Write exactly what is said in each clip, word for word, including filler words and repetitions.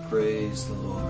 Praise the Lord.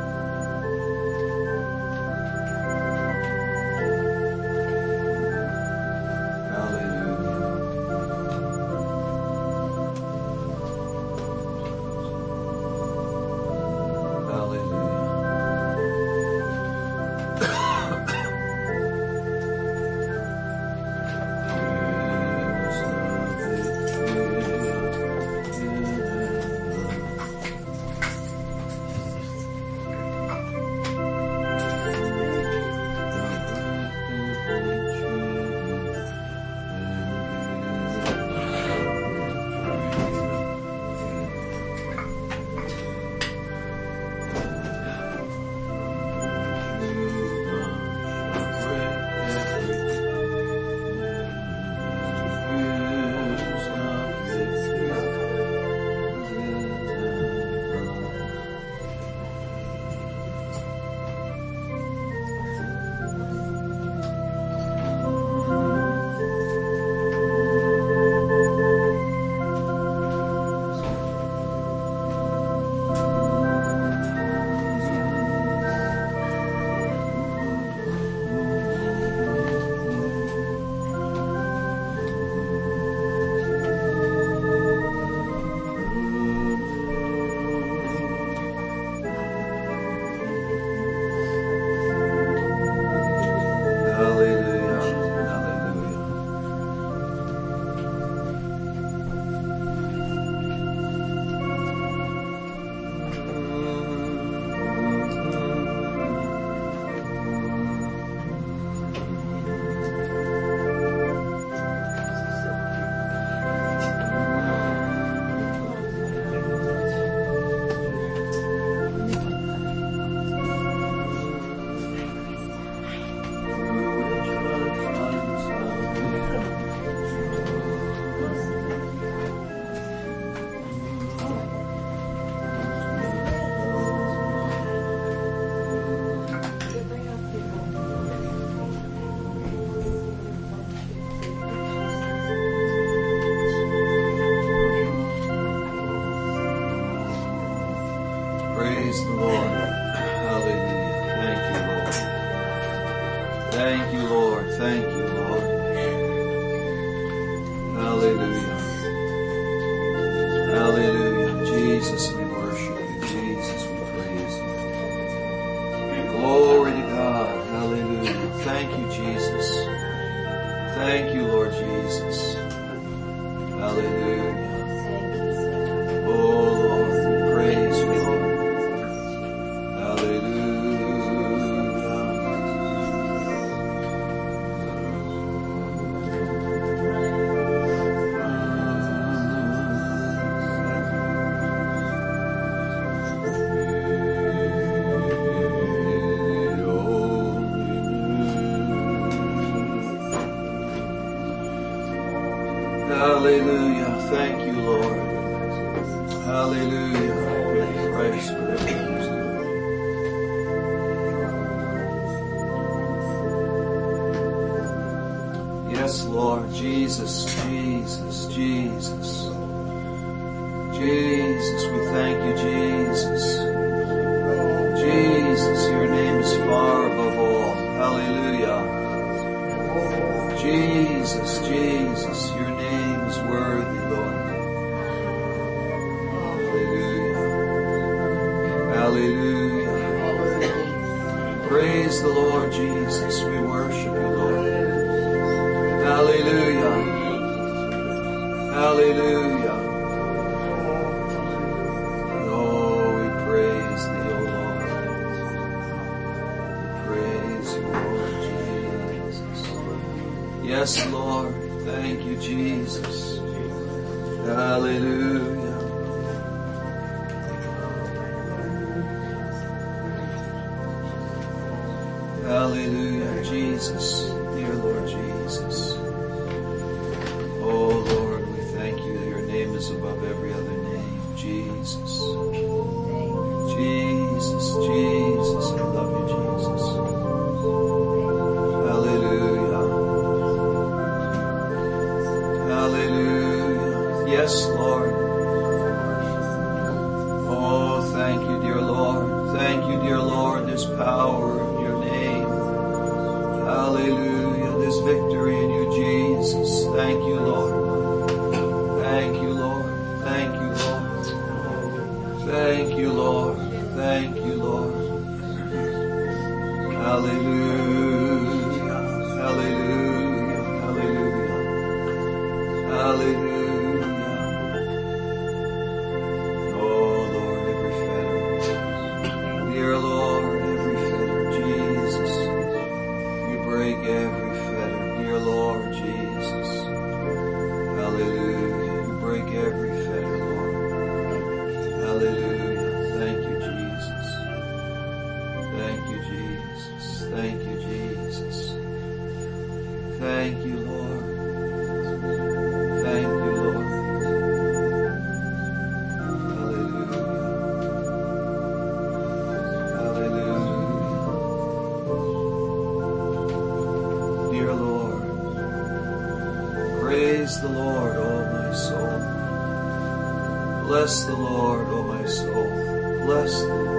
Praise the Lord. Hallelujah. Thank you, Lord. Thank you, Lord. Thank you, Lord. Hallelujah. Hallelujah. Jesus, we worship you. Jesus, we praise you. Glory to God. Hallelujah. Thank you, Jesus. Thank you, Lord Jesus. Hallelujah. Oh, Lord, we praise you, Lord. Hallelujah. Thank you, Lord. Hallelujah. Praise forever. Yes, Lord. Jesus, Jesus, Jesus. Jesus, we thank you, Jesus. Jesus, your name is far above all. Hallelujah. Jesus, Jesus, your name is worthy, Lord. Hallelujah. Hallelujah. Praise the Lord Jesus. We worship you, Lord. Hallelujah. Hallelujah. Oh, we praise thee, O Lord. We praise you, Lord Jesus. Yes, Lord. Thank you, Jesus. Hallelujah. Hallelujah, Jesus, dear Lord Jesus. Oh Lord, we thank you that your name is above every other name. Jesus. Jesus, Jesus, I love you, Jesus. Hallelujah. Hallelujah. Yes, Lord. Oh, thank you, dear power in your name. Hallelujah. There's victory in you, Jesus. Thank you, Lord. Thank you, Lord. Thank you, Lord. Thank you, Lord. Thank you, Lord. Hallelujah. Hallelujah. Hallelujah. Hallelujah. Oh, Lord, every fetter. Dear Lord, every fetter. Jesus. You break every fetter. Dear Lord, Jesus. Hallelujah. You break every fetter, Lord. Hallelujah. Thank you, Jesus. Thank you, Jesus. Thank you, Jesus. Thank you, Lord. Thank you, Lord. Hallelujah. Hallelujah. Dear Lord, praise the Lord, O my soul. Bless the Lord, O my soul. Bless the Lord.